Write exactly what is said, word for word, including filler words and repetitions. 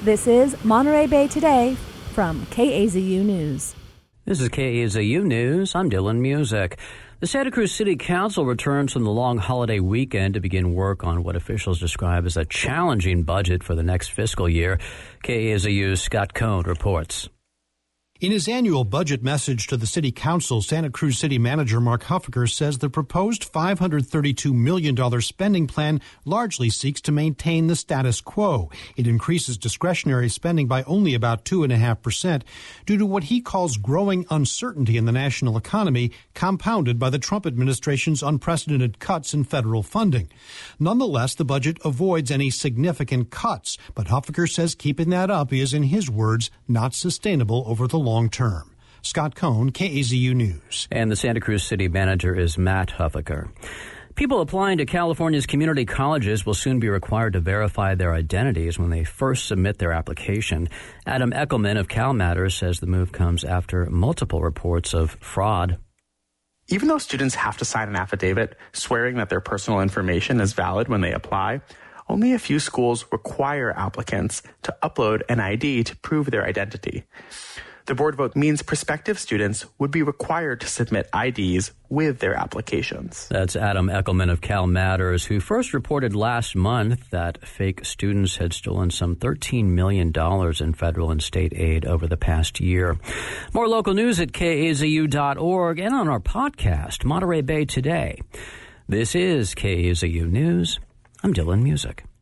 This is Monterey Bay Today from K A Z U News. This is K A Z U News. I'm Dylan Music. The Santa Cruz City Council returns from the long holiday weekend to begin work on what officials describe as a challenging budget for the next fiscal year. K A Z U's Scott Cohn reports. In his annual budget message to the City Council, Santa Cruz City Manager Mark Huffaker says the proposed five hundred thirty-two million dollars spending plan largely seeks to maintain the status quo. It increases discretionary spending by only about two point five percent due to what he calls growing uncertainty in the national economy, compounded by the Trump administration's unprecedented cuts in federal funding. Nonetheless, the budget avoids any significant cuts, but Huffaker says keeping that up is, in his words, not sustainable over the long term. Scott Cohn, K A Z U News. And the Santa Cruz City Manager is Matt Huffaker. People applying to California's community colleges will soon be required to verify their identities when they first submit their application. Adam Eckelman of Cal Matters says the move comes after multiple reports of fraud. Even though students have to sign an affidavit swearing that their personal information is valid when they apply, only a few schools require applicants to upload an I D to prove their identity. The board vote means prospective students would be required to submit I Ds with their applications. That's Adam Eckelman of Cal Matters, who first reported last month that fake students had stolen some thirteen million dollars in federal and state aid over the past year. More local news at K A Z U dot org and on our podcast, Monterey Bay Today. This is K A Z U News. I'm Dylan Music.